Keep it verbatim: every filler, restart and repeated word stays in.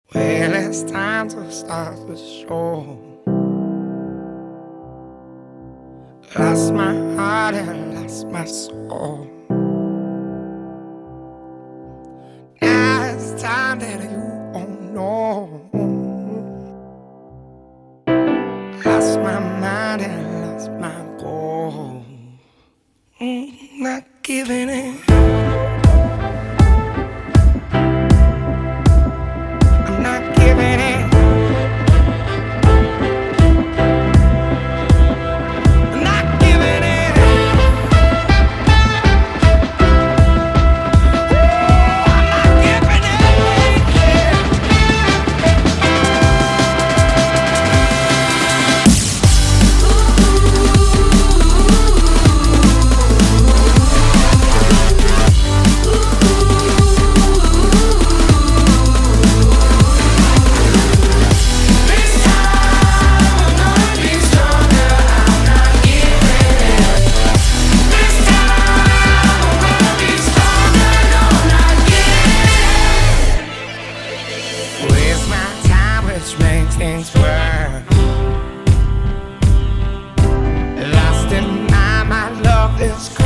Well, it's time to start the show. Lost my heart and lost my soul. Now it's time that you won't know. Lost my mind and lost my goal. Mm, not giving in. I'm not giving in. I'm not giving in. Ooh, I'm not giving in. This time I'm gonna be stronger. I'm not giving in. This time I'm gonna be stronger. No, I'm not giving in. Waste my time, which makes things worse. Lost in my, my love is